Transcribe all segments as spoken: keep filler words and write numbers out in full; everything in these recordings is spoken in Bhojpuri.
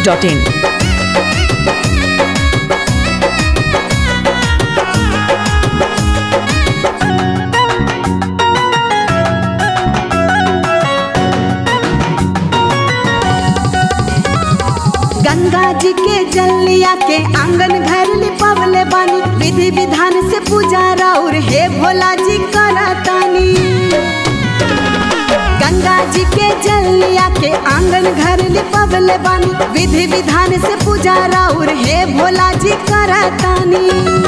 Dot in. गंगा जी के जल लिया के आंगन घर लिपवले बानी, विधि विधान से पूजा और हे भोला जी करतानी। गंगा जी के जल लिया के आंगन घर लिपवले बानी, विधि विधान से पूजा और हे भोला जी करतानी।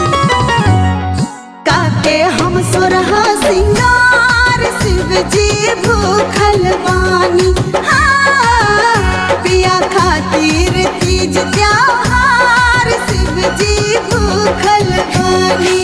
काके हम सोरहा सिंगार शिव जी भूखल बानी, हाँ पिया खातिर तीज त्योहार शिव जी भूखल बानी।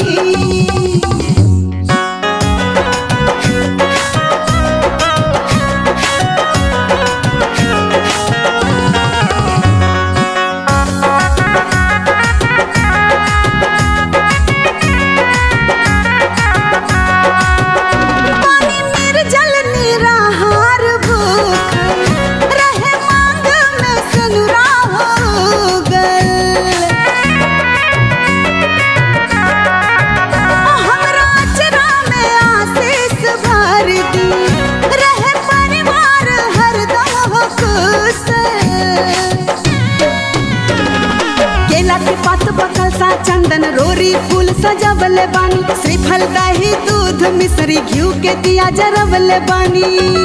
चंदन रोरी फूल सजवले बानी, श्रीफल दही दूध मिश्री घिउ के दिया जरवले बानी।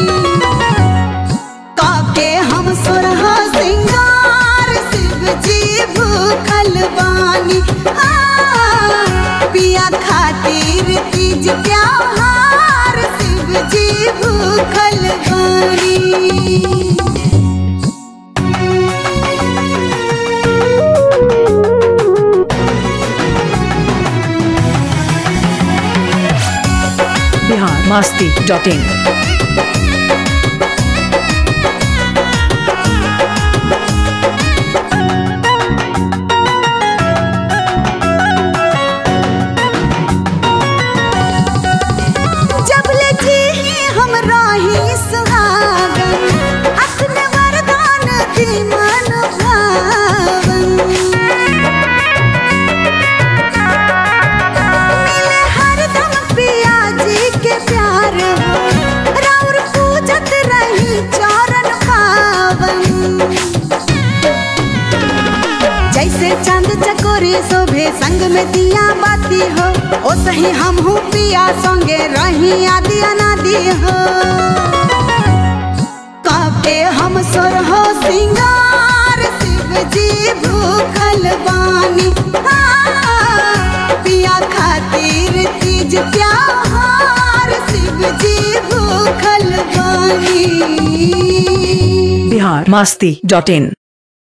काके हम सोरहा सिंगार शिव जी भूखल बानी, हाँ पिया खातिर तीज त्योहार शिव जी भूखल बानी। Bihar Masti dot in. जबले जी हम राही सुहागन, अपने वरदान दी मन भावन। मिले हरदम पिया जी के प्यार हो, राउर पूजत रही चरण पावन। जैसे चांद चकोरी शोभे संग में दिया बाती हो, ओ सही हम हूँ पिया संगे रही आदि अनादि हो। काके हम सोरहो सिंगार शिव जी भूखल बानी, हाँ पिया खातिर तीज त्योहार शिव जी भूखल बानी। बिहार मस्ती डॉट इन।